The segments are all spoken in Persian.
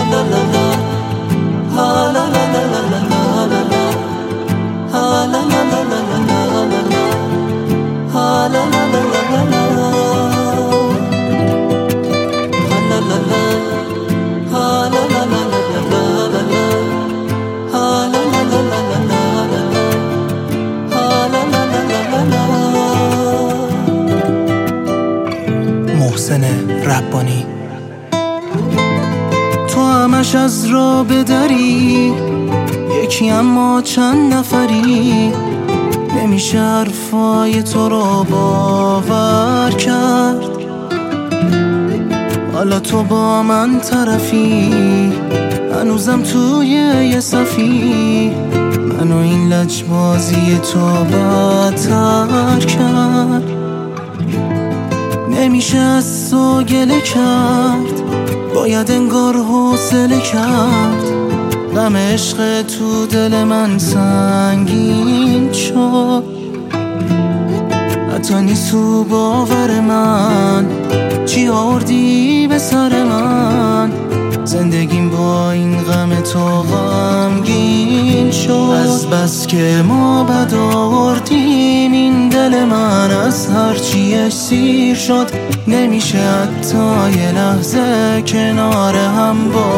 محسن ربانی. تو همش از راه بدری یکی اما چند نفری، نمیشه حرفای تو رو باور کرد. حالا تو با من طرفی، هنوزم توی یه صفی، منو این لجبازی تو بدتر کرد. نمیشه از تو گله کرد، باید انگار حوصله کرد. غم عشق تو دل من سنگین شد، حتی نیست تو باور من چی آوردی به سر من. زندگیم با این غم تو غمگین شد. از بس که ما بد آوردیم این دل من از هرچی اسیر شد. نمیشه حتی یه لحظه کنار هم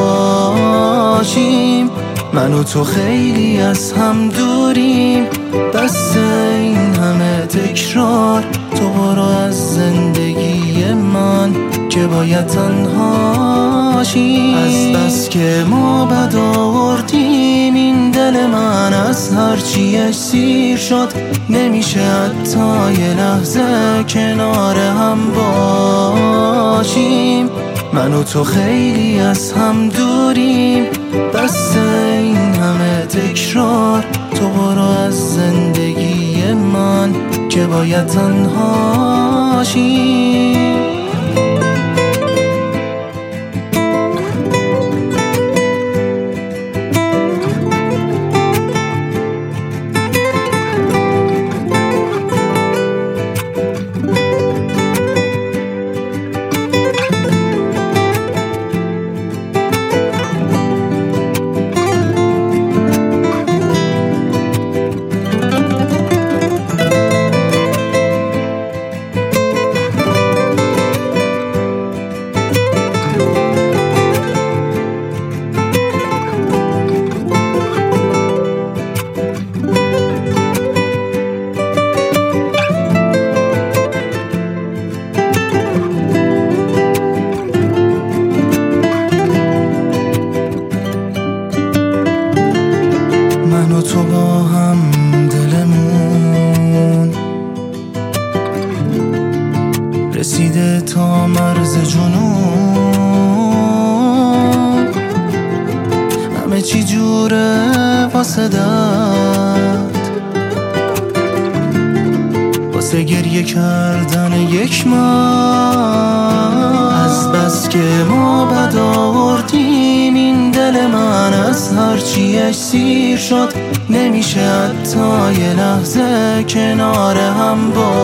باشیم، من و تو خیلی از هم دوریم. بس این همه تکرار، تو برو از زندگی من که باید تنها شیم. از بس که ما بد آوردیم این دل من از هرچی اسیر شد. نمیشه حتی یه لحظه کنار هم باشیم، من و تو خیلی از هم دوریم. بس این همه تکرار، تو برو از زندگی من که باید تنها شیم. من و تو با هم دلمون رسیده تا مرز جنون. همه چی جوره واسه دد، واسه گریه کردن یک من. از بس که ما بد آوردیم این دل من از هرچی اسیر شد. نمیشه حتی یه لحظه کنار هم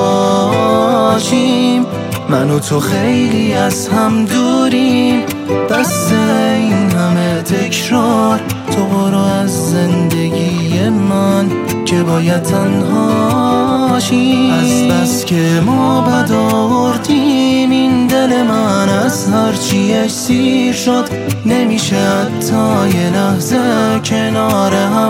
باشیم، من و تو خیلی از هم دوریم. بس این همه تکرار، تو برو از زندگی من که باید تنها شیم. از بس که ما بد آوردیم این دل من از هرچی اسیر شد. نمیشه حتی یه لحظه کنار هم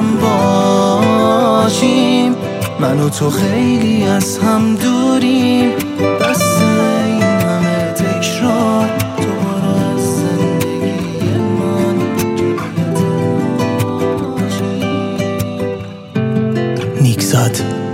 باشیم، من و تو خیلی از هم دوریم. بس این همه تکرار، تو برو از زندگی من که باید تنها شیم. نیکزاد.